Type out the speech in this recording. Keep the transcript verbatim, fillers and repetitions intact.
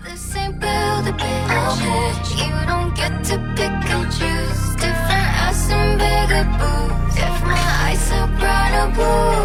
This ain't build a bitch. You don't get to pick and choose. Different ass and bigger boobs. If my eyes are brighter blue.